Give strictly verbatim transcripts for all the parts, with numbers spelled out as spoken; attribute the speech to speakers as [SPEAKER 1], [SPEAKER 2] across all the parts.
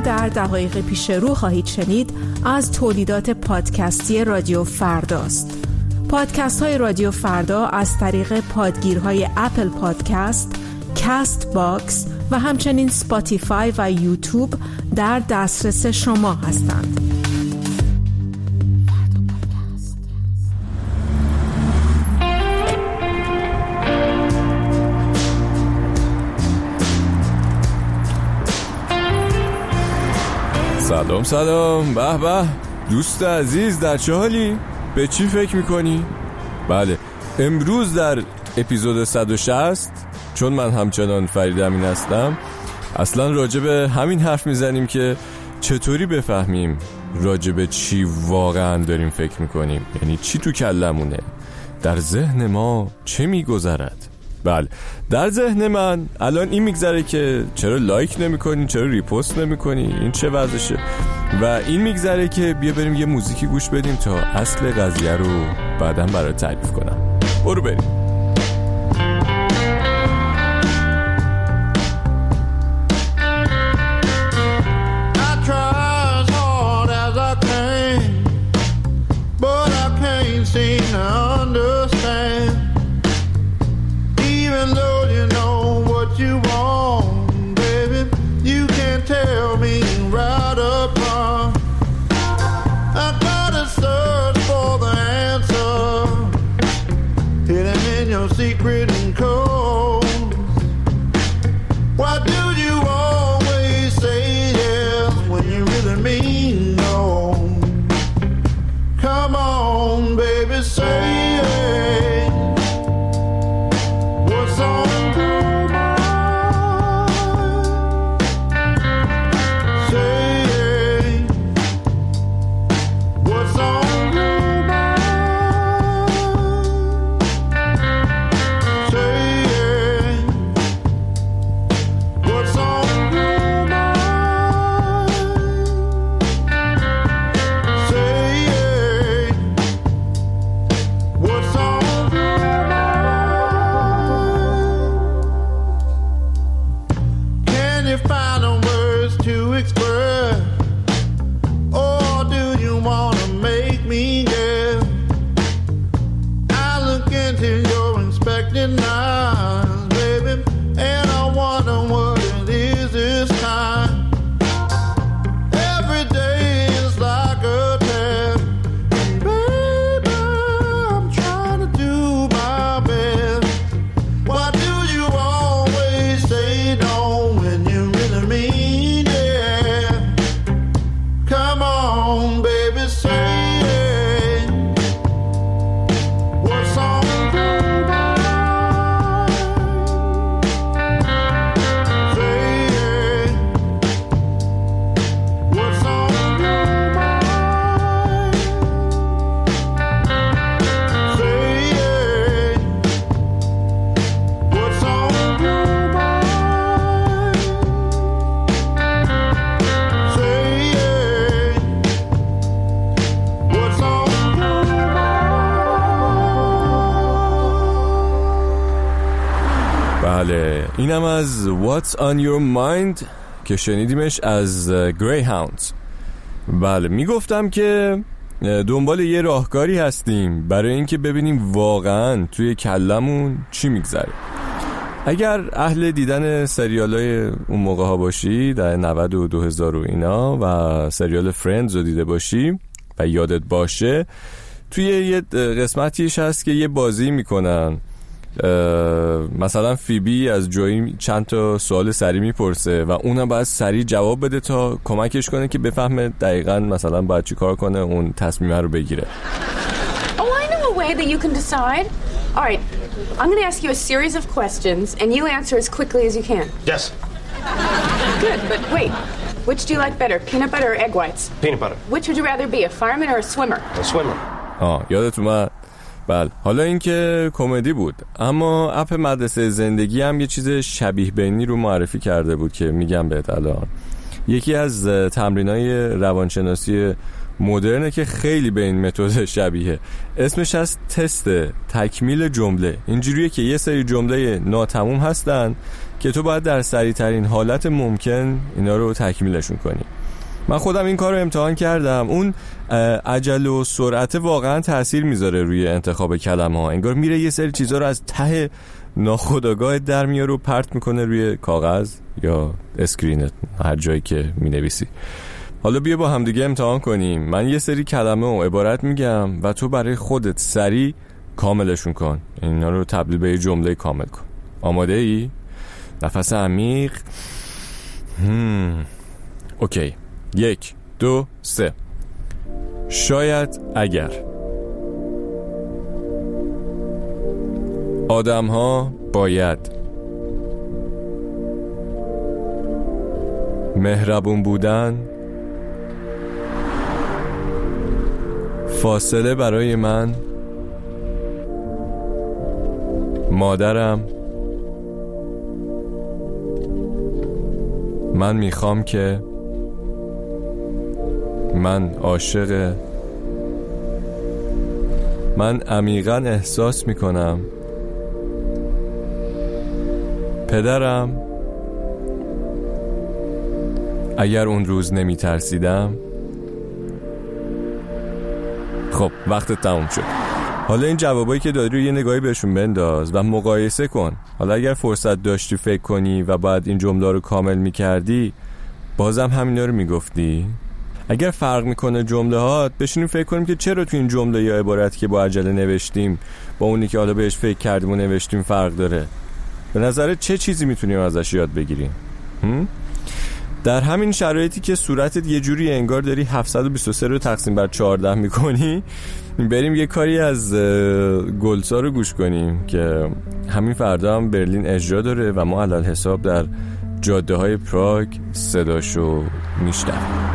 [SPEAKER 1] در دقایق پیش رو خواهید شنید از تولیدات پادکستی رادیو فرداست. پادکست های رادیو فردا از طریق پادگیرهای اپل پادکست، کاست باکس و همچنین سپاتیفای و یوتیوب در دسترس شما هستند.
[SPEAKER 2] سلام سلام، به به دوست عزیز، در چه حالی؟ به چی فکر میکنی؟ بله، امروز در اپیزود صد و شصت، چون من همچنان فرید امین هستم، اصلا راجع به همین حرف میزنیم که چطوری بفهمیم راجع به چی واقعا داریم فکر میکنیم، یعنی چی تو کلمونه، در ذهن ما چه میگذرد. بله، در ذهن من الان این میگذره که چرا لایک نمی کنی، چرا ریپوست نمی کنی، این چه وضعشه، و این میگذره که بیا بریم یه موزیکی گوش بدیم تا اصل قضیه رو بعداً برای تعریف کنم. برو بریم.
[SPEAKER 3] Secret and cold. Why do you always say yes when you really mean no? Come on, baby, say it. What's on your mind? Say it. What's on your mind?
[SPEAKER 2] بله، اینم از What's on your mind که شنیدیمش از Greyhounds. بله، میگفتم که دنبال یه راهکاری هستیم برای اینکه ببینیم واقعا توی کلمون چی میگذره. اگر اهل دیدن سریالای اون موقع ها باشی، در نود و دو هزار و اینا، و سریال فرندز رو دیده باشی و یادت باشه، توی یه قسمتیش هست که یه بازی میکنن، مثلا فیبی از جوی چند تا سوال سریع میپرسه و اونم باید سریع جواب بده تا کمکش کنه که بفهمه دقیقاً مثلا باید چی کار کنه اون تصمیم رو بگیره.
[SPEAKER 4] Oh, I know a way that you can decide. All right, I'm going to ask you a series of questions and you answer as quickly as you can.
[SPEAKER 5] Yes.
[SPEAKER 4] Good, but wait. Which do you like better, peanut butter or egg whites?
[SPEAKER 5] Peanut butter.
[SPEAKER 4] Which would you rather be, a fireman or a swimmer?
[SPEAKER 5] A swimmer.
[SPEAKER 2] آه یادت اومد. بله، حالا این که کمدی بود، اما اپ مدرسه زندگی هم یه چیز شبیه بینی رو معرفی کرده بود که میگم بهت الان. یکی از تمرینای روانشناسی مدرنه که خیلی به این متد شبیه. اسمش از تست تکمیل جمله. اینجوریه که یه سری جمله ناتموم هستن که تو باید در سریع ترین حالت ممکن اینا رو تکمیلشون کنی. من خودم این کار رو امتحان کردم. اون عجله و سرعت واقعا تأثیر میذاره روی انتخاب کلمه ها. انگار میره یه سری چیزا رو از ته ناخودآگاه در میاره و پرت میکنه روی کاغذ یا اسکرینت، هر جایی که مینویسی. حالا بیا با هم دیگه امتحان کنیم. من یه سری کلمه و عبارت میگم و تو برای خودت سریع کاملشون کن. اینا رو تبدیل به یه جمله کامل کن. آماده ای؟ نفس عمیق. هم. اوکی. یک، دو، سه. شاید اگر آدم ها باید مهربون بودن، فاصله برای من، مادرم، من میخوام که، من عاشق، من عمیقاً احساس میکنم، پدرم، اگر اون روز نمی ترسیدم. خب وقت تموم شد. حالا این جوابایی که دادی رو یه نگاهی بهشون بنداز و مقایسه کن. حالا اگر فرصت داشتی فکر کنی و بعد این جمله رو کامل می کردی، بازم همینا رو می گفتی؟ اگر فرق میکنه جمله هات، بشینیم فکر کنیم که چرا تو این جمله یا عبارتی که با عجله نوشتیم با اونی که حالا بهش فکر کردیم و نوشتیم فرق داره. به نظرت چه چیزی میتونیم ازش یاد بگیریم؟ هم؟ در همین شرایطی که صورتت یه جوری انگار داری هفتصد و بیست و سه رو تقسیم بر چهارده میکنی، بریم یه کاری از گلسا رو گوش کنیم که همین فردا هم برلین اجرا داره و ما علل حساب در جاده های پراگ صداشو میشنویم.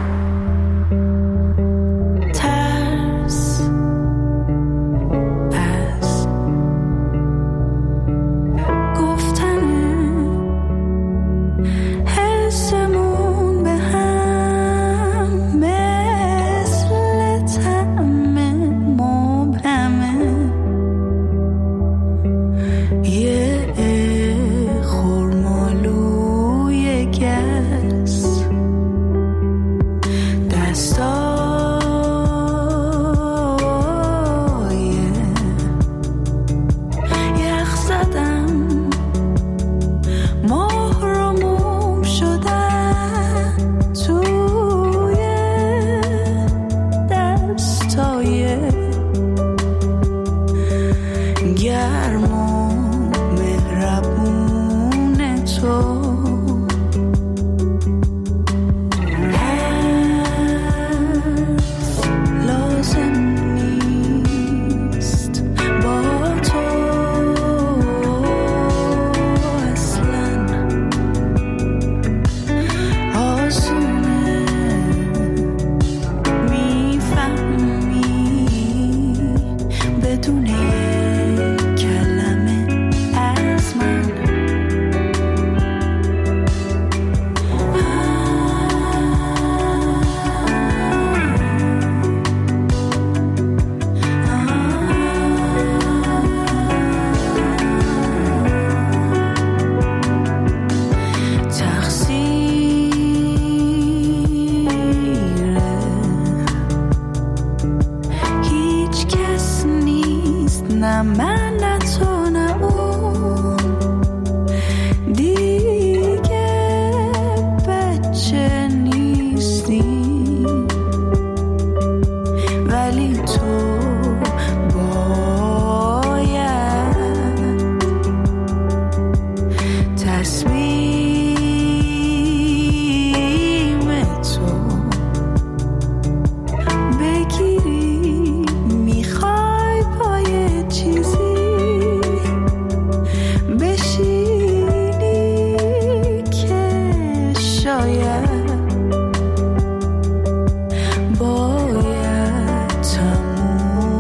[SPEAKER 5] باید تموم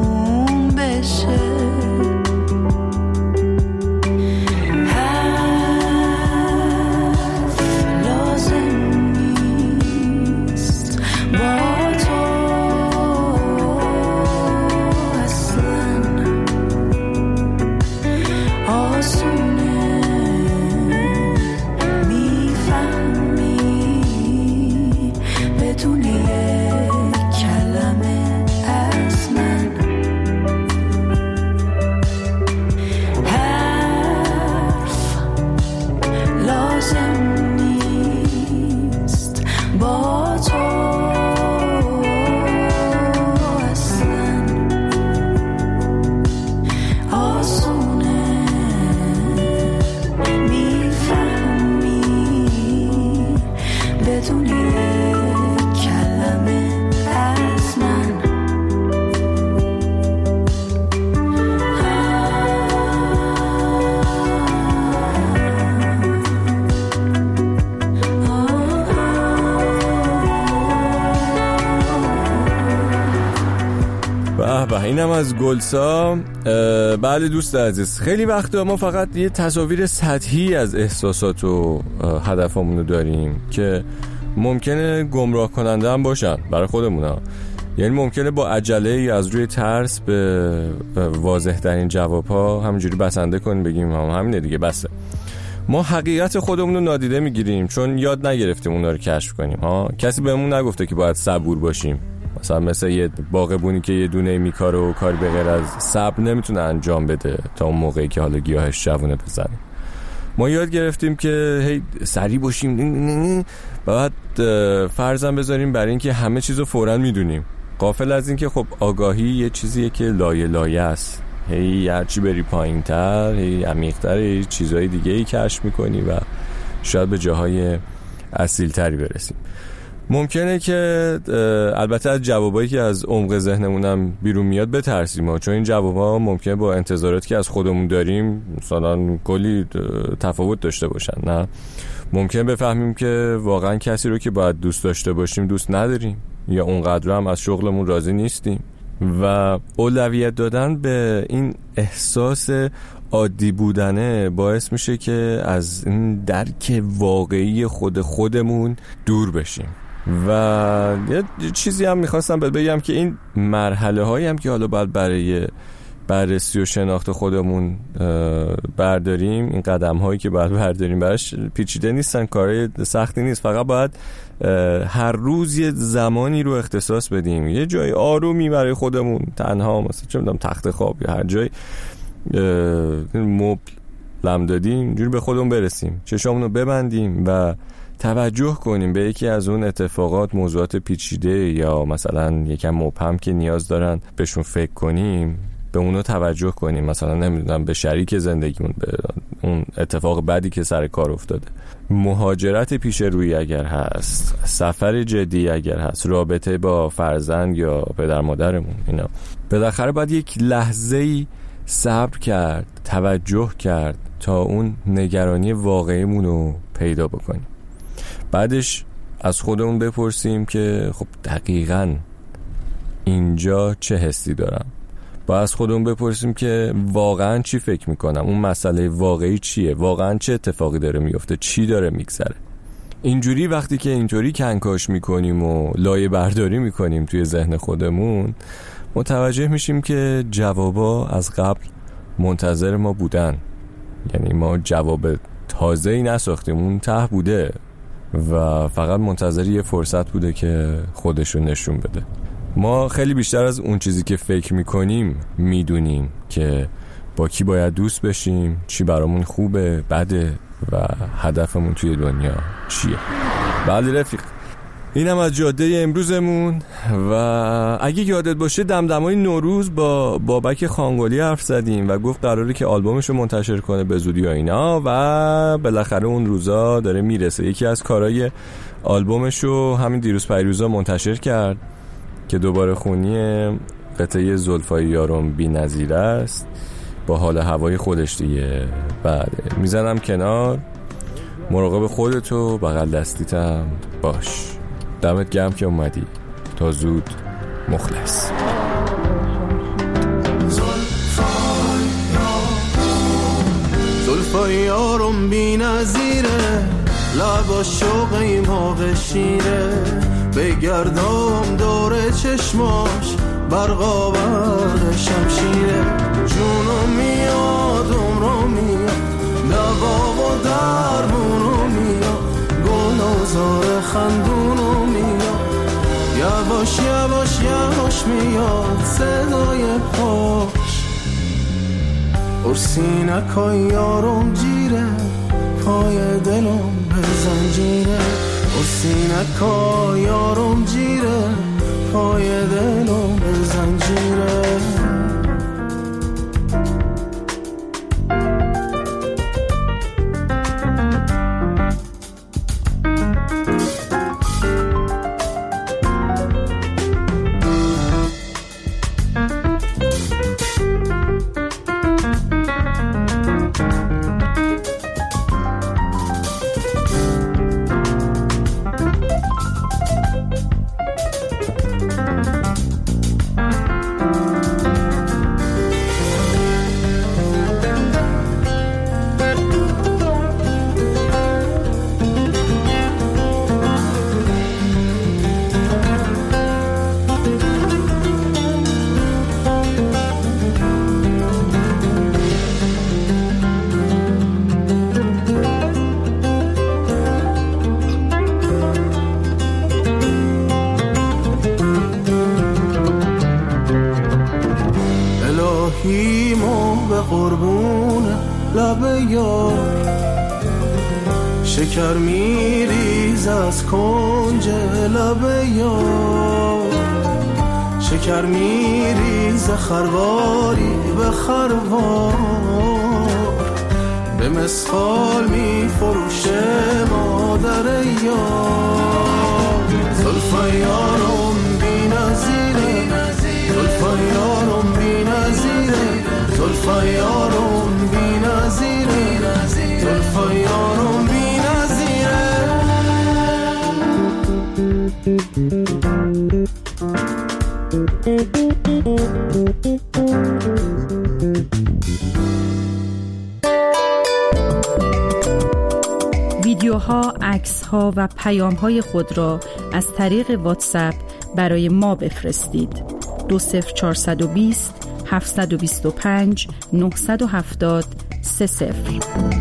[SPEAKER 2] به به، اینم از گلسا. بله دوست عزیز، خیلی وقتا ما فقط یه تصاویر سطحی از احساسات و هدفمون رو داریم که ممکنه گمراه کننده هم باشن برای خودمون. یعنی ممکنه با عجله از روی ترس به واضح ترین جواب ها همینجوری بسنده کنیم، بگیم هم همینه دیگه بسه. ما حقیقت خودمون رو نادیده میگیریم چون یاد نگرفتیم اونا رو کشف کنیم ها. کسی بهمون نگفته که باید صبور باشیم. مثلا مثل یه باغبونی که یه دونه میکاره و کاری به غیر از صبر نمیتونه انجام بده تا اون موقعی که حالا گیاهش جوونه بزنه. ما یاد گرفتیم که هی سریع باشیم، بعد فرضاً بذاریم برای اینکه همه چیزو فوراً میدونیم، غافل از این که خب آگاهی یه چیزیه که لایه لایه است. هی هرچی بری پایین تر، هی عمیق‌تر، هی چیزهای دیگه ای کشف میکنی و شاید به جاهای اصیل تری برسیم. ممکنه که البته از جوابایی که از عمق ذهنمونم بیرون میاد بترسیم، چون این جوابا ممکنه با انتظاراتی که از خودمون داریم مثلا کلی تفاوت داشته باشن. نه، ممکنه بفهمیم که واقعا کسی رو که باید دوست داشته باشیم دوست نداریم، یا اونقدر هم از شغلمون راضی نیستیم. و اولویت دادن به این احساس عادی بودنه باعث میشه که از این درک واقعی خود خودمون دور بشیم. و یه چیزی هم میخواستم بگم که این مرحله هایی هم که حالا باید برای بررسی و شناخت خودمون برداریم، این قدم هایی که باید برداریم براش پیچیده نیستن، کار سختی نیست، فقط باید هر روز یه زمانی رو اختصاص بدیم، یه جای آرومی برای خودمون تنها، مثلا چه میدونم تخت خواب یا هر جای مبل لم دادیم اینجوری به خودمون برسیم، چشامون رو ببندیم و توجه کنیم به یکی از اون اتفاقات، موضوعات پیچیده یا مثلا یکم مبهم که نیاز دارن بهشون فکر کنیم، به اونو توجه کنیم. مثلا نمیدونم به شریک زندگیمون، به اون اتفاق بدی که سر کار افتاده، مهاجرت پیش روی اگر هست، سفر جدی اگر هست، رابطه با فرزند یا پدر مادرمون، اینا بالاخره باید یک لحظه‌ای صبر کرد، توجه کرد تا اون نگرانی واقعیمون رو پیدا بکنیم. بعدش از خودمون بپرسیم که خب دقیقاً اینجا چه حسی دارم. باید از خودمون بپرسیم که واقعاً چی فکر میکنم، اون مسئله واقعی چیه، واقعاً چه اتفاقی داره میفته، چی داره میگذره. اینجوری وقتی که اینطوری کنکاش میکنیم و لایه برداری میکنیم توی ذهن خودمون، متوجه میشیم که جوابا از قبل منتظر ما بودن. یعنی ما جواب تازه‌ای نساختیم، اون ته بوده و فقط منتظر یه فرصت بوده که خودشو نشون بده. ما خیلی بیشتر از اون چیزی که فکر میکنیم میدونیم که با کی باید دوست بشیم، چی برامون خوبه، بده و هدفمون توی دنیا چیه. بله رفیق، اینم از جاده امروزمون. و اگه یادت باشه دمدمای نوروز با بابک خانگلی حرف زدیم و گفت قراره که آلبومشو منتشر کنه به زودی و اینا، و بالاخره اون روزا داره میرسه. یکی از کارهای آلبومشو همین دیروز پیروزا منتشر کرد که دوباره خونی قطعه زلفای یارم بی نظیر است با حال هوای خودش دیگه. بعد میزنم کنار، مراقب خودتو، بغل دستیتم باش. دمت گرم که اومدی. تا زود، مخلص.
[SPEAKER 3] زلفای یارم بی نظیره، لبا شوقی موقع شیره، بگردم دور چشماش برقا برق شمشیره. جونم میاد عمرم میاد، دوا و درمونو میاد، گل و زار خندونو میاد، یواش یواش یواش میاد صدای پاش. ارسینکای یارم جیره، پای دلم به زنجیره. ارسینکای یارم جیره، پای دلم به زنجیره. ماهیمو به قربون لب یار، شکر میریز از کنج لب یار، شکر میریز خرواری به خروار، به مسخال میفروشه مادر یار. زلفای یارم بی نظیره، زلفای یارم بی نظیره، زلفای یارم بی نظیره، زلفای یارم بی نظیره.
[SPEAKER 1] ویدیوها، عکس‌ها و پیام‌های خود را از طریق واتساپ برای ما بفرستید. دو صفر چهارصد و بیست هفتصد و بیست و پنج نهصد و هفتاد سه صفر.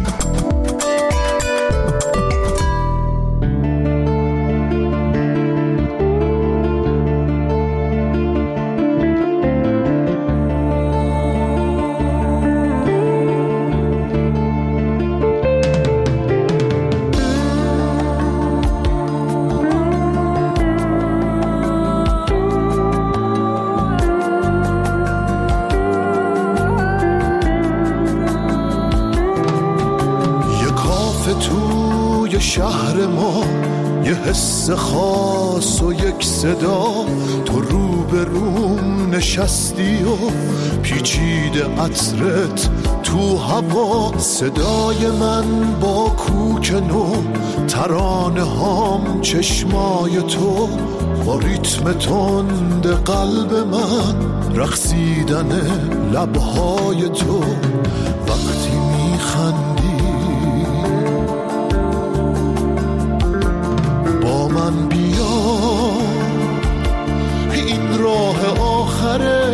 [SPEAKER 3] شهر ما یه حس خاص و یک صدا، تو رو به روم نشستی و پیچیده عطرت تو هوا، صدای من با کوک نو، ترانه هام چشمای تو، با ریتم تند قلب من، رقصیدن لبهای تو، وقتی میخندی من بیا، این راه آخره،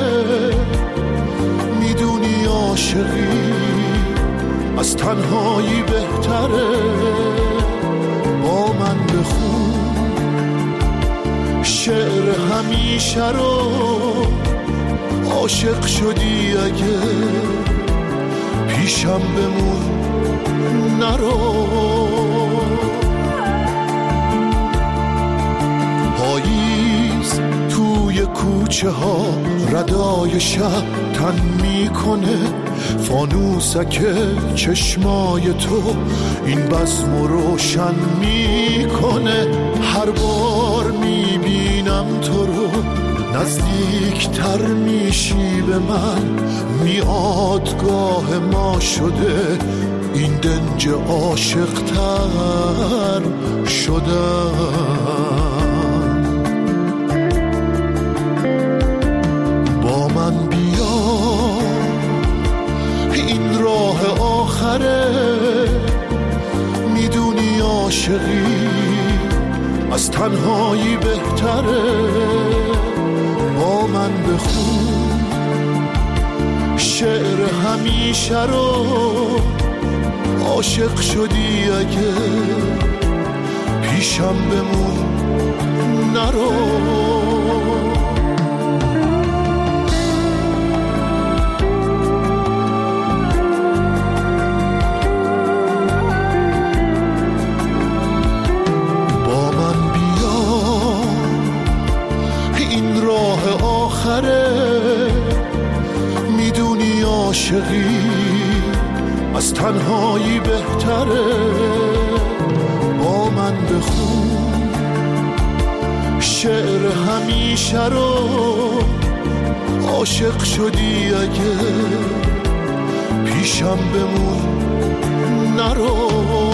[SPEAKER 3] میدونی عاشقی از تنهایی بهتره، با من بخون شعر همیشه رو، عاشق شدی اگه پیشم بمون نرو. پاییز توی کوچه ها ردای شب تن میکنه، فانوسک چشمای تو این بزم رو روشن میکنه، هر بار میبینم تو رو نزدیکتر میشی به من، میادگاه ما شده این دنج عاشق‌تر شدم. با من بیا، این راه آخره، میدونی عاشقی از تنهایی بهتره، با من بخون شعر همیشه رو، عاشق شدی اگه پیشم بمون نرو. با من بیا، این راه آخره، میدونی عاشقی از تنهایی بهتره، با من بخون شعر همیشه رو، عاشق شدی اگه پیشم بمون نرو.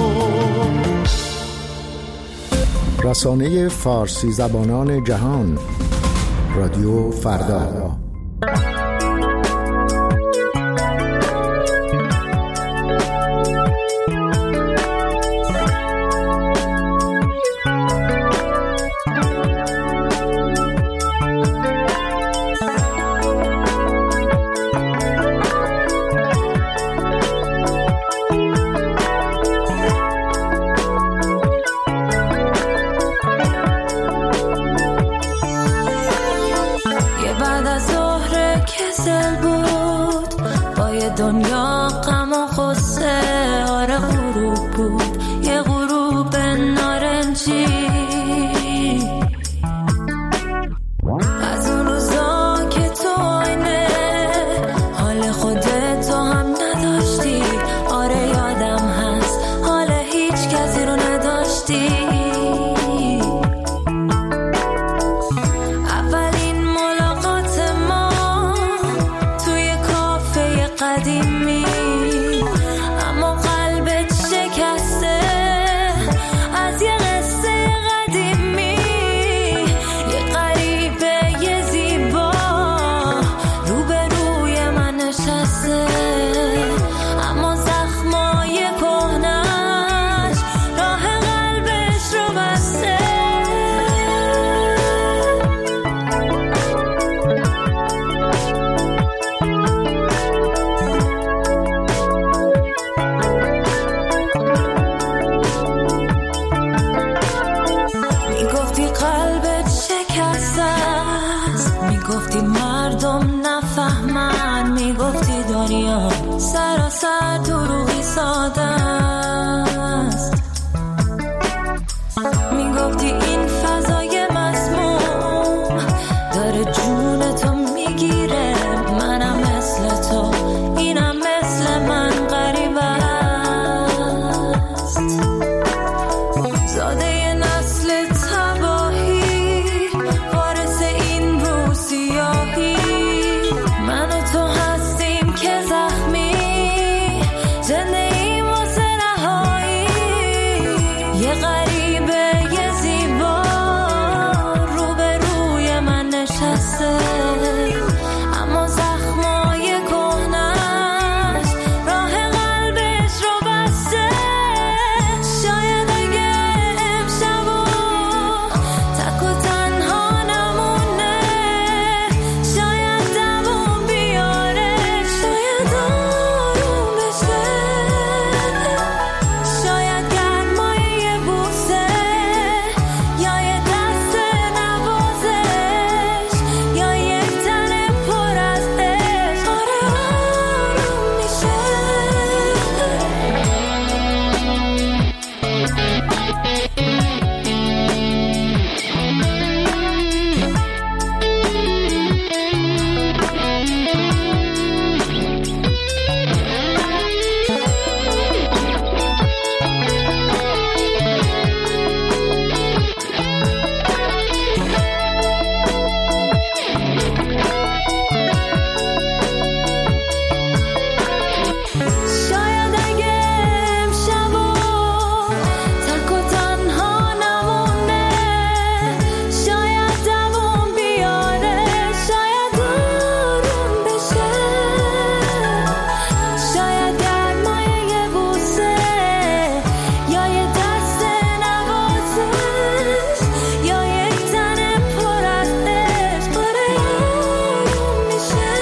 [SPEAKER 5] رسانه فارسی زبانان جهان، رادیو فردا.
[SPEAKER 6] بعد از ظهر کسل بود، دنیا غم و غصه، آره غروب بود یه غروب نارنجی. از اون روزا که تو آینه حال خودت تو هم نداشتی، آره یادم هست حال هیچ کسی رو نداشتی. اولین ملاقات ما توی کافه قدیمی، اما قلبت شکسته از یه قصه قدیمی. یه غریبه یه زیبا روبروی من نشسته، اما زخمای کهنش راه قلبش رو بسته. میگفتی قلبت شکسته است، میگفتی مردم نفهمن، میگفتی دنیا سراسر دروغی ساده است. میگفتی این فضای مسموم داره جونتو میگیره، منم مثل تو اینم مثل من غریب است. زاده نسل تباهی، وارث این روسیاهی، من و تو هستیم که زخمی، زنده ایم واسه رهایی. یه غریبه یه زیبا روبروی من نشسته، اما زخمای کهنش راه قلبش رو بسته. شاید اگه امشب و تک و تنها نمونه، شاید دووم بیاره، شاید آروم بشه، شاید گرمای یه بوسه یا یه دست نوازش یا یک تن پر از عشق، آره آروم میشه. شاید اگه امشب و تک و تنها نمونه، شاید دووم بیاره، شاید آروم بشه، شاید گرمای یه بوسه یا یه دست نوازش یا یک تن پر از عشق، آره آروم میشه.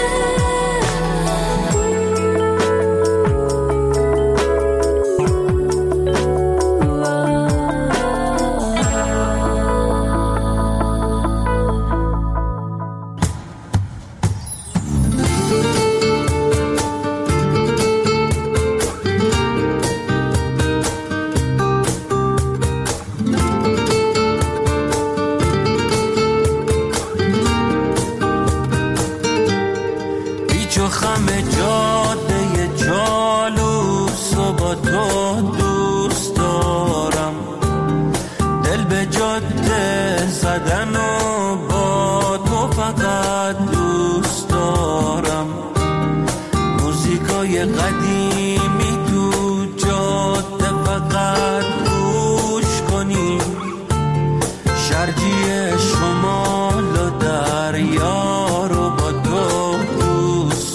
[SPEAKER 7] پیچ و خم جاده جالوس و با تو دوست دارم، دل به جاده زدن و با تو فقط دوست دارم. موزیکای قدیمی تو جاده فقط گوش کنی، شرجی شمال و دریا رو با تو دوست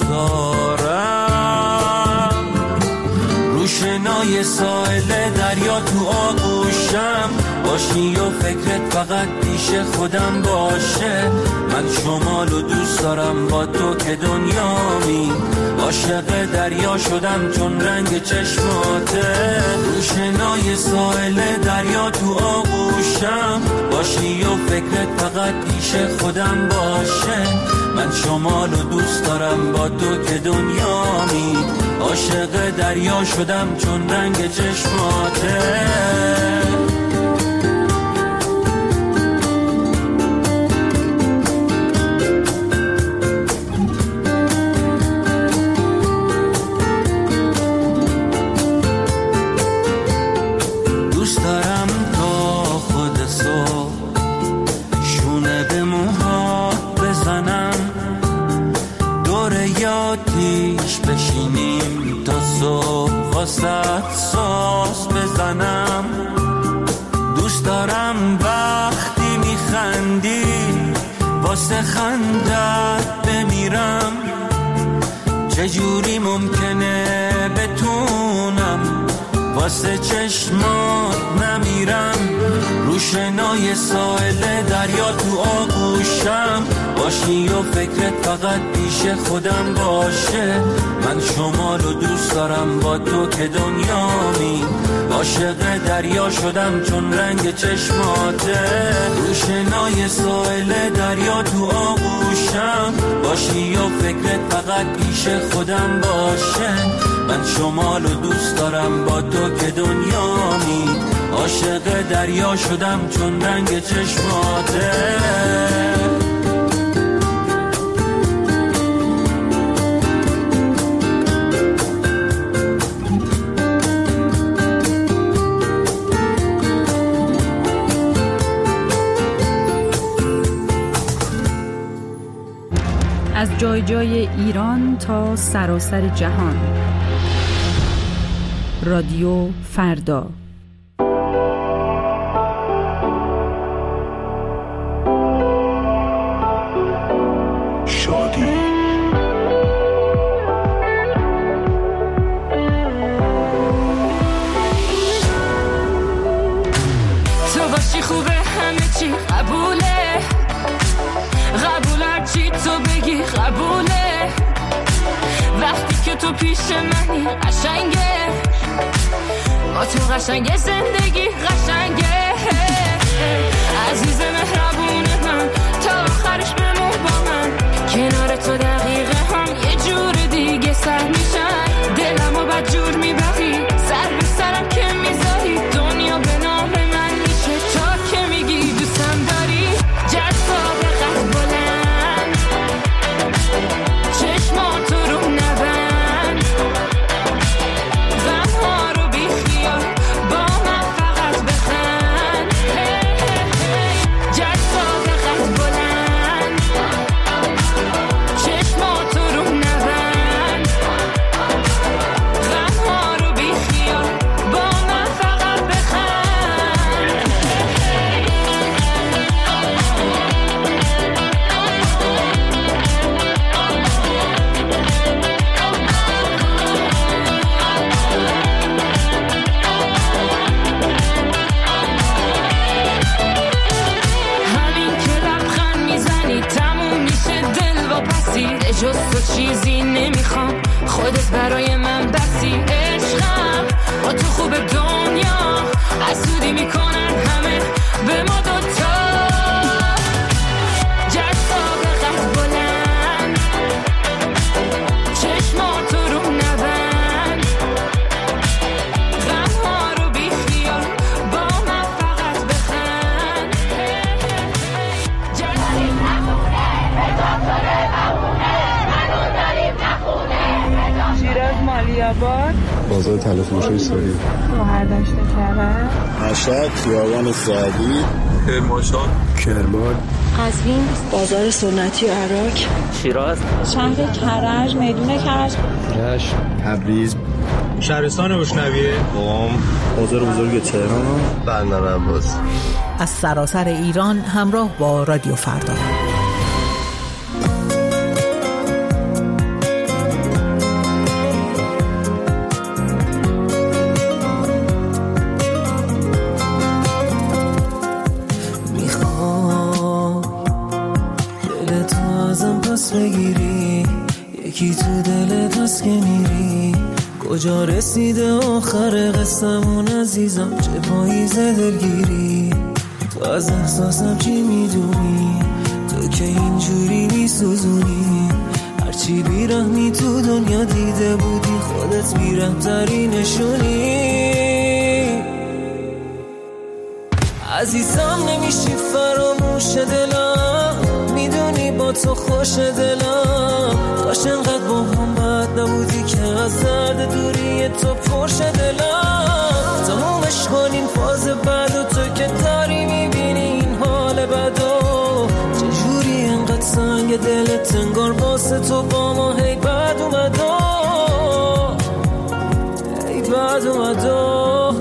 [SPEAKER 7] دارم. روشنای ساحل دریا تو آغوشم، با باشی و فکرت فقط پیش خودم باشه. من شمالو دوست دارم با تو که دنیامی، عاشق دریا شدم چون رنگ چشماته. روشنای ساحل دریا تو آغوشم، باشی و فکرت فقط پیش خودم باشه. من شمالو دوست دارم با تو که دنیامی، عاشق دریا شدم چون رنگ چشماته. آتیش بشینیم تا صبح واسه ساز بزنم. دوست دارم وقتی میخندی واسه خندت بمیرم. چجوری ممکنه بتونم واسه چشمات نمیرم. روشنای ساحل دریا تو آغوشم، باشی و فکرت فقط پیش خودم باشه. من شمالو دوست دارم با تو که دنیامی، عاشق دریا شدم چون رنگ چشماته. روشنای ساحل دریا تو آغوشم، باشی و فکرت فقط پیش خودم باشه. من شمالو دوست دارم با تو که دنیامی، عاشق دریا شدم چون رنگ چشماته.
[SPEAKER 1] از جای جای ایران تا سراسر جهان. رادیو فردا.
[SPEAKER 5] شادی،
[SPEAKER 6] تو باشی خوبه همه چی قبوله، قبول هرچی تو بگی قبوله. وقتی که تو پیش منی قشنگه، با تو قشنگه زندگی قشنگه. عزیز مهربون من تا آخرش بمون با من، کنار تو دقیقه هم یه جور دیگه سر میشن. دلمو بد جور میبری، سر به سرم که میذاری. دنیا به نام من میشه تا که میگی دوستم داری. جذاب قد بلند، چشماتو رو نبند. غمها رو بی خیال با من فقط بخند. جذاب قد بلند، چشماتو رو نبند. غمها رو بی خیال با من فقط بخند. همین که لبخند میزنی تموم میشه دل و پسی. جز تو چیزی نمیخوام، خودت برای من بسی. عشقم با تو خوب دنیا حسودی میکنن همه به ما دوتا. جذاب قد بلند، چشماتو رو نبند. غمها رو بی خیال با من فقط بخند. جذاب
[SPEAKER 8] شیراز مالیاباد،
[SPEAKER 5] بازار تلفروشی ساری،
[SPEAKER 8] گوهر داشته کرد،
[SPEAKER 3] مشهد خیابان سعدی،
[SPEAKER 2] کرمانشاه،
[SPEAKER 5] کرمان،
[SPEAKER 8] قزوین، بازار سنتی عراق،
[SPEAKER 9] شیراز،
[SPEAKER 8] شهر کرج، میدون کرج،
[SPEAKER 5] رشت، تبریز،
[SPEAKER 10] شهرستان بشنویه،
[SPEAKER 9] قم، بازار بزرگ تهران،
[SPEAKER 10] بندر عباس.
[SPEAKER 11] از سراسر ایران همراه با رادیو فردا.
[SPEAKER 12] میگیری، یکی تو دلت هست که میری. کجا رسیده آخر قصمون عزیزم، چه پاییز دلگیری. تو از احساسم چی میدونی، تو که اینجوری میسوزونی. هرچی بیرحمی تو دنیا دیده بودی، خودت بیرحم‌تری نشونی. عزیزم نمیشی فراموش دلم، میدونی با تو خوش دلم. کاش انقدر با هم بد نبودی که از درد دوری تو پرش دلم. تمومش کنین فاز بعد و تو که داری میبینی این حال بدو. چجوری انقدر سنگ دلت انگار واسه تو با ما هی بد اومدو، هی بد اومدو.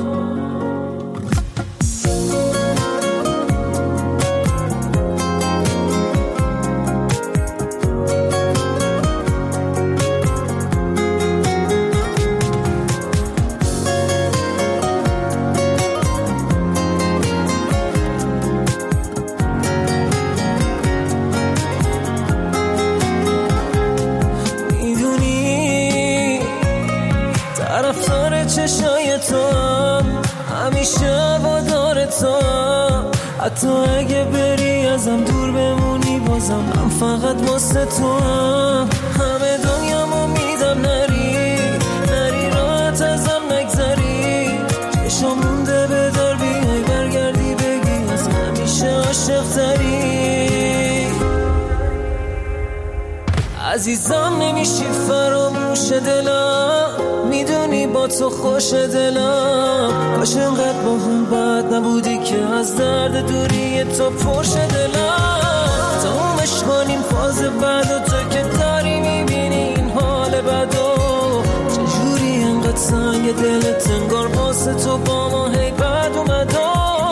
[SPEAKER 12] چشای تو هم همیشه وادار تو هم. حتی اگه بری ازم دور بمونی بازم من فقط واسه تو هم. همه دنیامو میدم نری نری، راحت ازم نگذری. چشام مونده به دار بیای برگردی بگی از همیشه عاشق تری. عزیزم نمیشی فراموش دلم، میدونی با تو خوش دلم. کاش انقدر با هم بد نبودی که از درد دوری تو پرش دلم. تمومش کنیم فاز بعد و تو که داری میبینی این حال بدو. چجوری انقدر سنگ دلت انگار واسه تو با ما هی بد اومدو،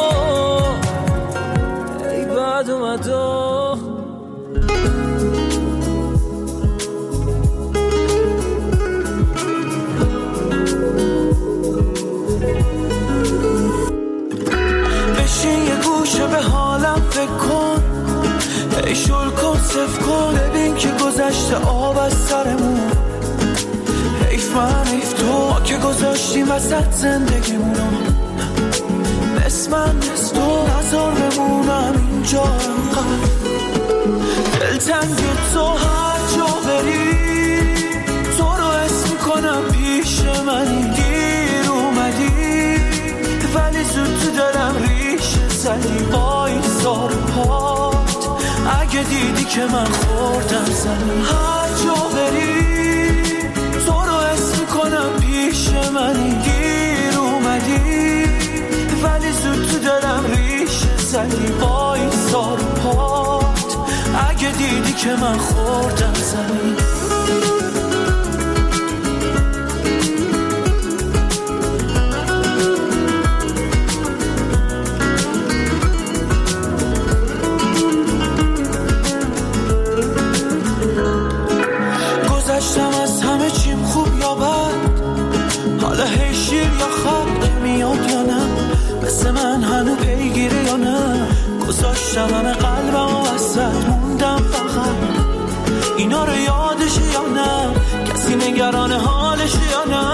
[SPEAKER 12] هی بد اومدو. بشین یه گوشه به حالم فکر کن، ای شل کن صف کن. ببین که گذشته آب از سرمون. حیف من حیف تو، ما که گذاشتیم وسط زندگیمونو. مثل من مثل تو نظر بمونم اینجا انقدر. دلتنگ تو هر جا بری، تو رو اسم کنم پیش منی. گیر اومدی ولی زود تو دارم ریشه زدی. وای زار پات اگه دیدی که من خوردم زمین. هر جا بری تو رو اسم کنم پیش منی. گیر اومدی ولی زود تو دارم ریشه زدی. وای زار پات اگه دیدی که من خوردم زمین. گذشتم از همه چیم خوب یا بد، حالا هی شیر یا خط میاد یا نه. مثل من هنو پیگیری یا نه. گذاشتم همه قلبم و وسط موندم فقط. اینا رو یادش یا نه، کسی نگران حالش یا نه.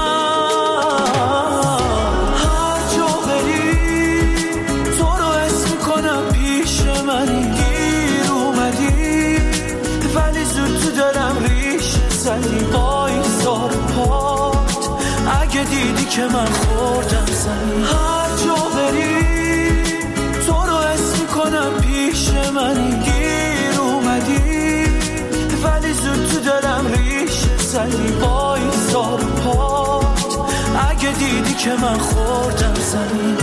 [SPEAKER 12] هر جا بری تو رو اسم کنم پیش منی. گیر اومدی ولی زود تو دارم ریشه زدی. وای زار پات اگه دیدی که من خوردم زمین. هر جا بری تو رو اسم کنم پیش منی. گیر اومدی ولی زود تو دارم ریشه زدی. وای زار پات اگه دیدی که من خوردم زمین.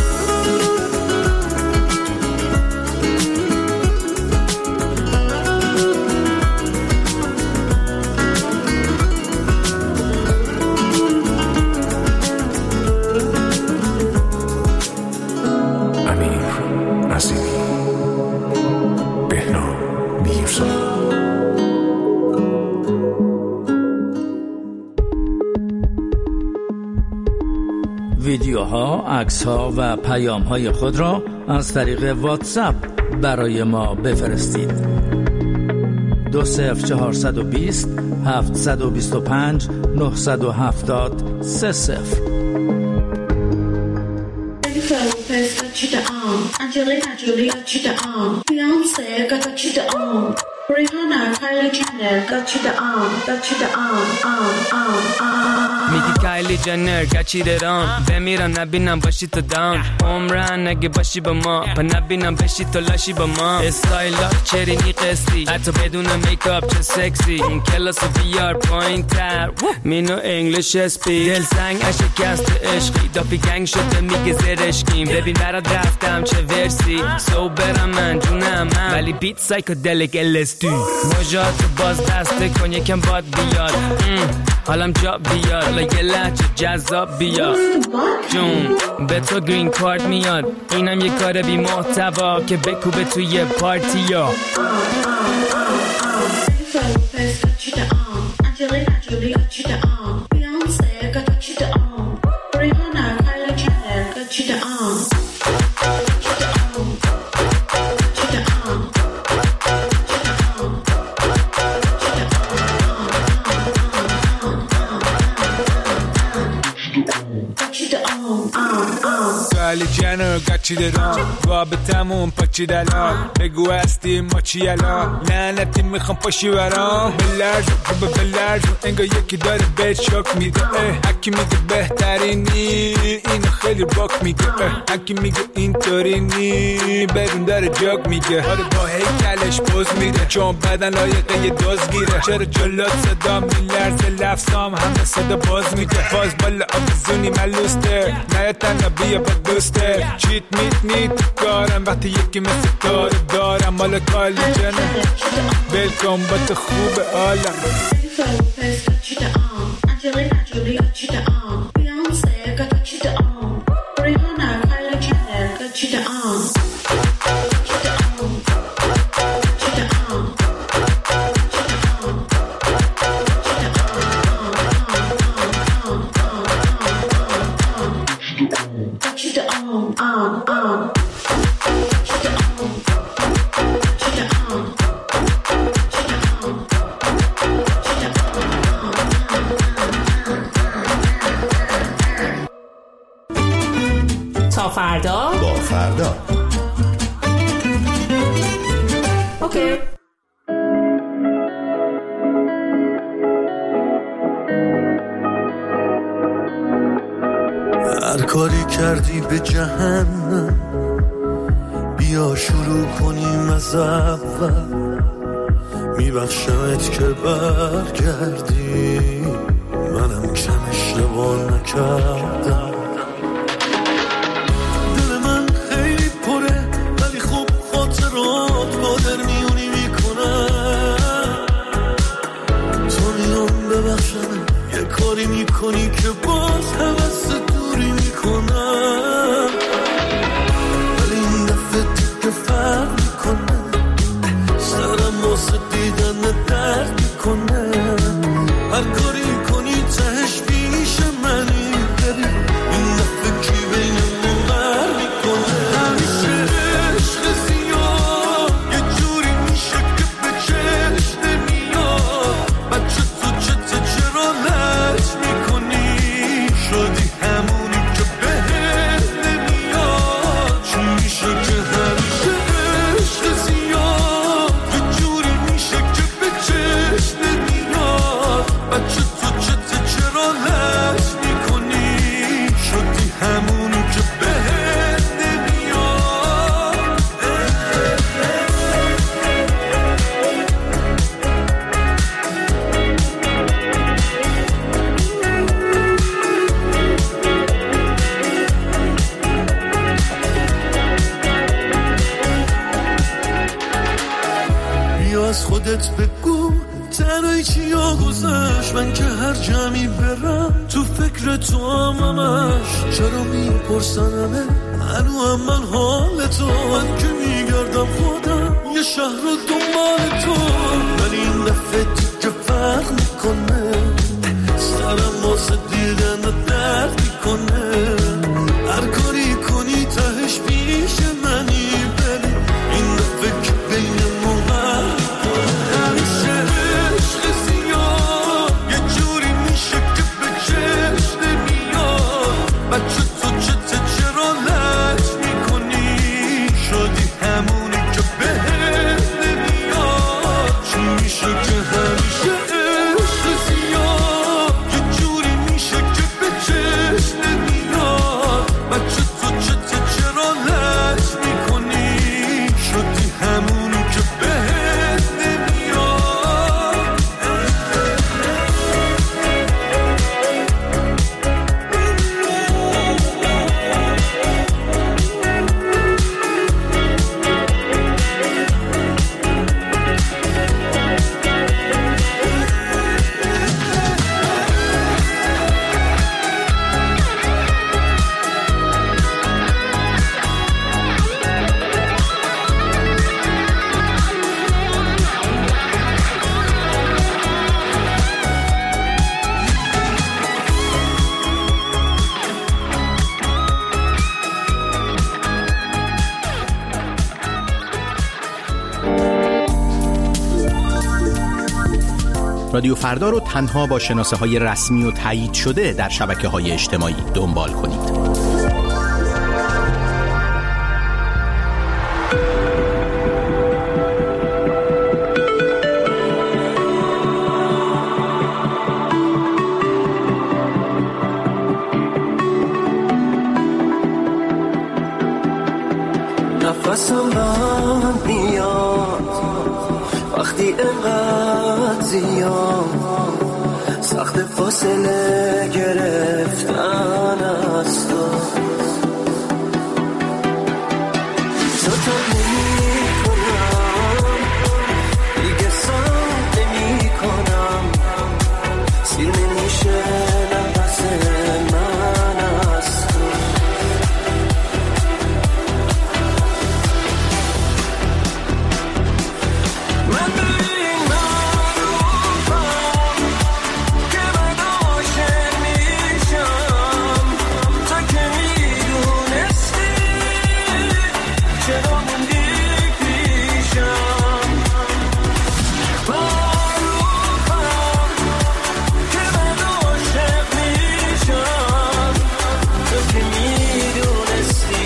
[SPEAKER 13] ویدیوها، عکس‌ها و پیام‌های خود را از طریق واتساپ برای ما بفرستید. دو صفر چهارصد و بیست هفتصد و بیست و پنج نهصد و هفتاد سه صفر.
[SPEAKER 14] Got you the arm, Angelina Jolie got you the arm, Beyonce got you the arm, Rihanna, Kylie Jenner got you the arm, got you the arm, arm, arm, arm.
[SPEAKER 15] میگی کایلی جنر گچیده رام بمیرم نبینم باشی تو داون عمرن اگه باشی با ما پا نبینم بشی تو لاشی با ما استایلات چرینی قسطی حتی بدون میکاپ چه سکسی اون کلاس بیار پایین تر مینو انگلیش اسپی دل سنگ اشکست عشقی دافی گنگ شده میگه زرشکیم ببین برات رفتم چه ورسی سو برم من جونم من ولی بیت سایکودلیک الستی مجاتو باز دسته کن یکم باد بیاد حالم جا بیاد حالا یه لحجه جذاب بیاد جون به تو گرین کارت میاد اینم یه کار بی محتوا که بکوبه توی پارتی ها
[SPEAKER 16] کایلی جنر گچیده رام رابطمون پاچی دلال بگو هستی ما چی الان لعنتی میخوام پاشی برام بلرز و بلرز انگار یکی داره بهت شک میده هکی میگه بهترینی اینو خیلی باک میگه هکی میگه اینطوری نی بدون داره جاگ میگه آره با هیکلش پوز میده چون بدن لایقه یه دوز گیره چرا جلات صدا میلرزه لفظام همه صدا باز میده باز بالا آبزونی ملوسته نه تنها بیا با دوسته چیت میت نیت کارم وقتی یکی مثل داره دارم مال کایلی جنر بلکن با تو خوب عالم Angelina Jolie got you the arm, Beyonce got you the arm, Rihanna, Kylie Jenner got you the arm.
[SPEAKER 1] تا فردا
[SPEAKER 17] با فردا
[SPEAKER 1] اوکی.
[SPEAKER 12] هر کاری کردی به جهنم بیا شروع کنیم از اول میبخشمت که برگردی منم کم اشتباه نکردم دل من خیلی پره ولی خوب خاطرات با در میونی میکنم تو میام ببخشم یه کاری میکنی که باز حوث دوری میکنم ولی این دفعه دیگه فرق میکنه سرم واسه دیدن درد میکنه هر کاری کنی تهش پیش منی ببین این دفعه کی بینمون غر میکنه همیشه عشق زیاد یه جوری میشه که به چشم نمیاد بچه تو چته چرا لج میکنی شدی همونی که بهت نمیاد چی میشه که همیشه عشق زیاد یه جوری میشه که به چشم نمیاد بچه تو چته چرا لج میکنی شدی همونی که بهت نمیاد بیا از خودت بگو تنهایی چی ها گذشت من که هر جمعی برم تو فکر تو همش چرا میپرسنمه هنو هم من حال تو من که میگردم خودم یه شهر رو دنبال تو ولی این دفعه دیگه فرق میکنه سرم واسه دیدن درد میکنه هر کاری کنی تهش پیش منی بلی این دفعه که بین موقع همیشه
[SPEAKER 17] رادیو فردا رو تنها با شناسه های رسمی و تایید شده در شبکه های اجتماعی دنبال کنید.
[SPEAKER 18] نفسم بند میاد وقتی اینقدر زیاد سخت فاصله گرفتن از تو زودت نمی کنم دیگه سم نمی کنم سیر نمیشه نفس من از تو من به این معروفم که من عاشق میشم تا که میدونستی چرا موندی پیشم معروفم که من عاشق میشم تا که میدونستی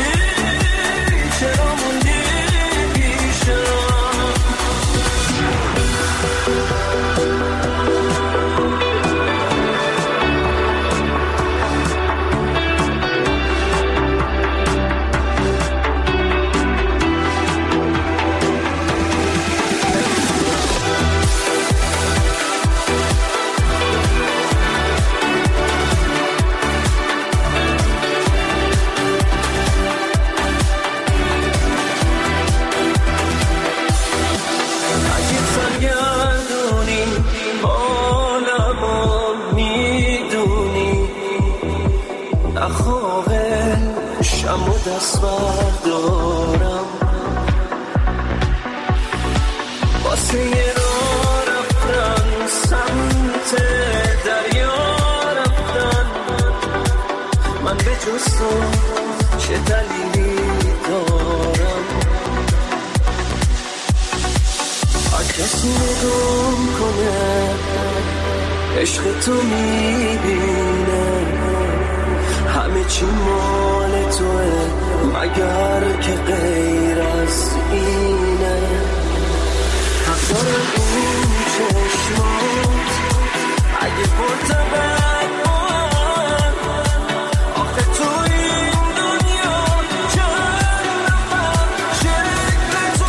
[SPEAKER 18] چرا موندی پیشم اگه سرگردونی حالمو میدونی نخواهه شم و دست بردارم واسه یه راه رفتن سمت دریا رفتن من به جز تو چه دلیلی دارم کسی نگم کنه عشق تو میبینه همه چی مال توه مگر که غیر از اینه حق دارم این چشمات اگه پرتبت من آخه تو این دنیا چند نفر شکل تو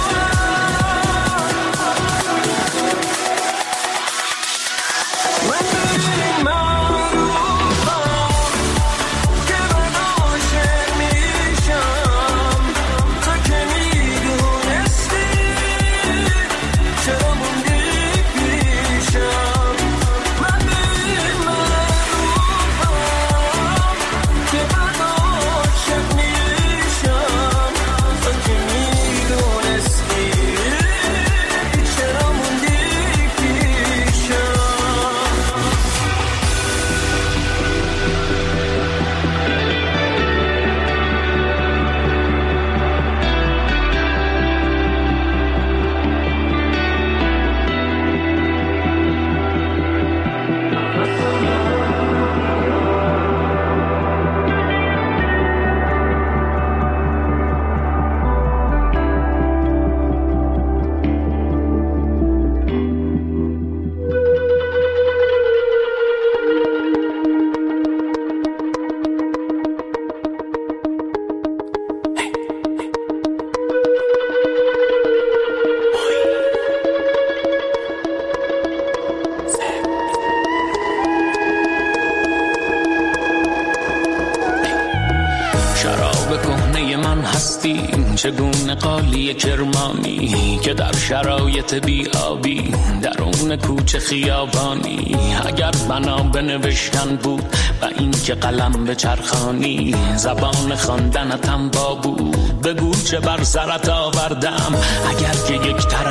[SPEAKER 18] من به این معروفم که من عاشق میشم تا که میدونستی چرا موندی پیشم من به این معروفم که من عاشق میشم تا که میدونستی چرا موندی پیشم شراب کهنه من هستی چگونه قالی کرمانی که در شرایط بیابی درون کوچه خیابانی اگر بنا به نوشتن بود و این که قلم به چرخانی زبان خواندنتم با بود بگو چه بر سرت آوردم اگر که یک طرف پی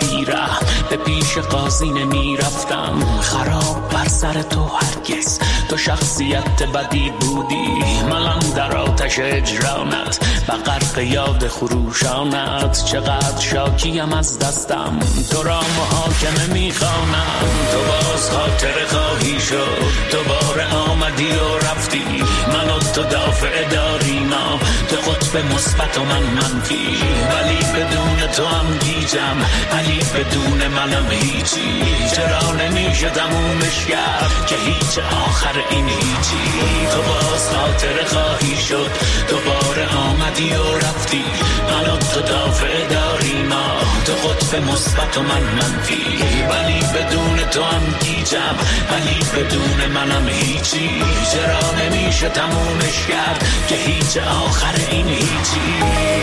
[SPEAKER 18] بیره به پیش قاضی نمی رفتم خراب بر سر تو هرگز تو شخصیت بدی بودی من در آتش اجرانت و غرق یاد خروشانت چقدر شاکیم از دستم تو را محاکمه میخوانم تو باز خاطر خواهی شد دوباره آمدی و رفتی من و تو دافع داری ما تو قطب مثبت و من منفی ولی بدون تو هم گیجم ولی بدون منم هیچی چرا نمیشه تمومش کرد که هیچ آخر این هیچی تو باز خاطر خواهی شد دوباره آمدی و رفتی من و تو دافع داری ما تو قطب مثبت و من منفی ولی بدون تو هم گیجم ولی بدون منم هیچی چرا نمیشه تمومش کرد که هیچ آخر این هیچی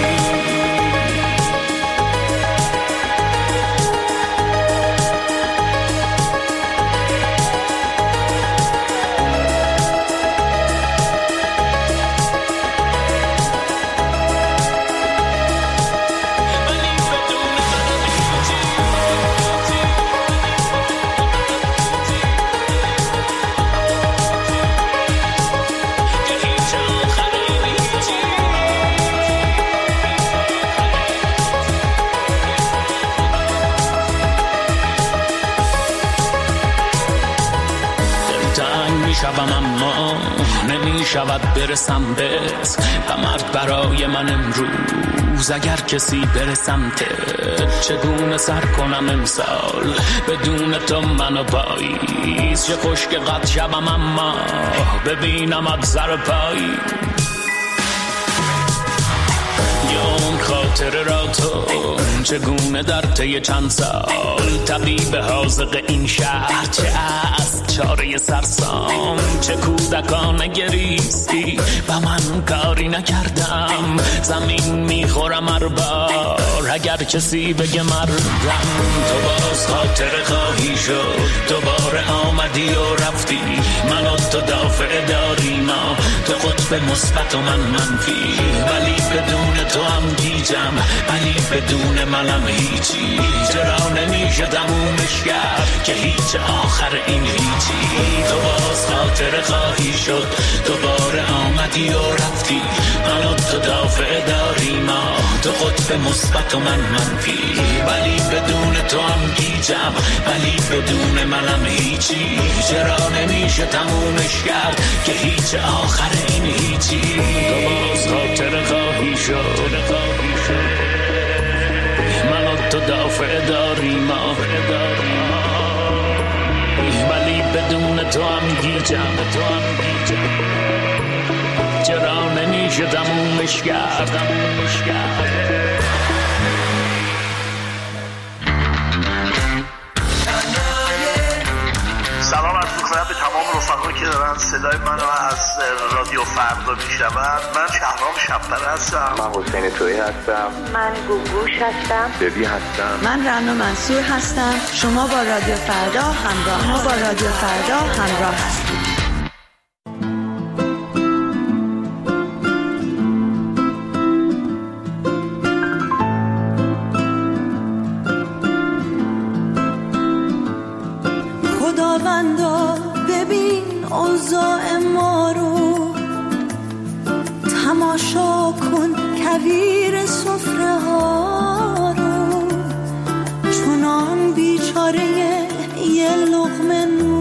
[SPEAKER 18] شبم اما نمی شود برسم بهت و مرد برای من امروز اگر کسی برسم ته چگونه سر کنم امسال بدون تو منو پاییز چه خوش که قد شبم اما ببینم ابزر پایی یوم خاطر را تو چگونه در طی چند سال طبیب حاذق این شهر چه از چاره سرسام چه کودکان گریستی و من کاری نکردم زمین میخورم هر بار اگر کسی بگه مردم تو باز خاطر خواهی شد دوباره آمدی و رفتی من و تو دافع داری ما تو قطب مثبت و من منفی ولی بدون تو هم گیجم ولی بدون منم هیچی چرا نمیشه تمومش کرد که هیچ آخر این هیچی تو باز خاطر خواهی شد دوباره آمدی و رفتی من و تو دافع داری ما تو قطب مثبت و من منفی ولی بدون تو هم گیجم ولی بدون منم هیچی چرا نمیشه تمومش کرد که هیچ آخر این هیچی تو باز خاطر خواهی شد من و تو دافع داری ما ولی بدون تو هم گیجم چرا نمیشه تمومش کرد
[SPEAKER 19] سلام عرض می‌کنم به تمام رفقایی که دارن صدای منو از رادیو فردا میشنون. من شهرام شب‌پره هستم.
[SPEAKER 20] من حسین تویی هستم.
[SPEAKER 21] من گوگوش هستم.
[SPEAKER 20] ببی هستم.
[SPEAKER 22] من رنا منصور هستم. شما با رادیو فردا همراه ما با رادیو فردا همراه هستید.
[SPEAKER 6] خداوندا ببین اوضاع ما رو تماشا کن کویر سفره ها رو چونان بیچاره یه لقمه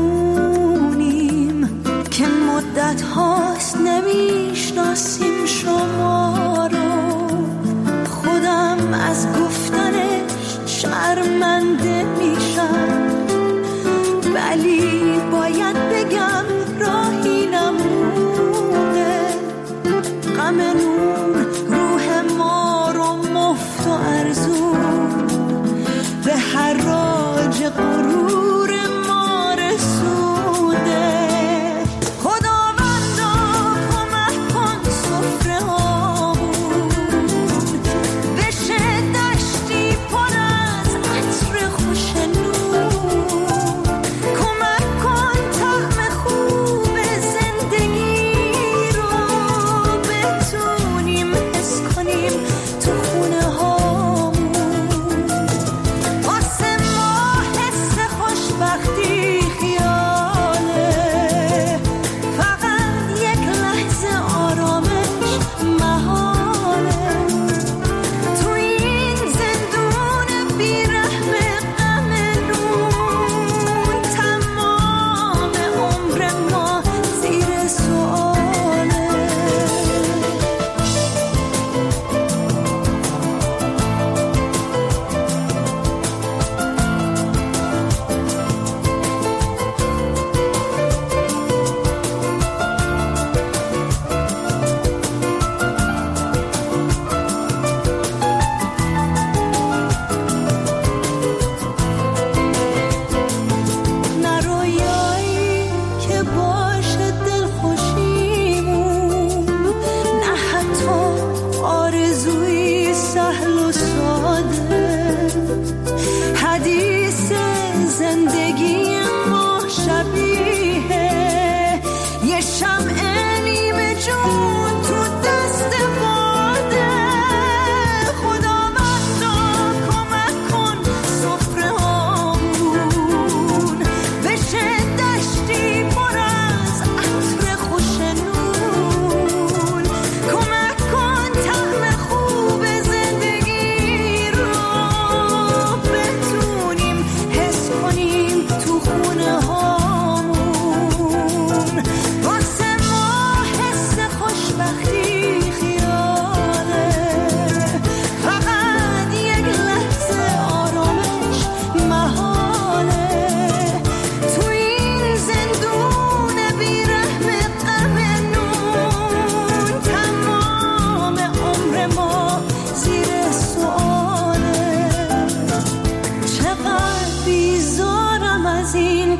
[SPEAKER 6] نونیم که مدت هاست نمیشناسیم شما رو خودم از گفتنش شرمنده میشم ولی باید بگم راهی نمونه غم نون روح ما رو مفت و ارزون به حراج غرور ما رسونده خداوندا کمک کن سفره هامون بشه دشتی پر از عطر خوش نون کمک کن تا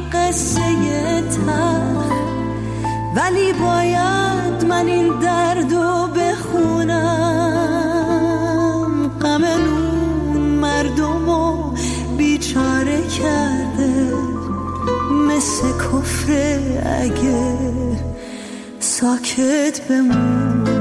[SPEAKER 6] قصه تلخ، ولی باید من این دردو بخونم. غم اون مردمو بیچاره کرده، مثل کفر اگه ساکت بمون.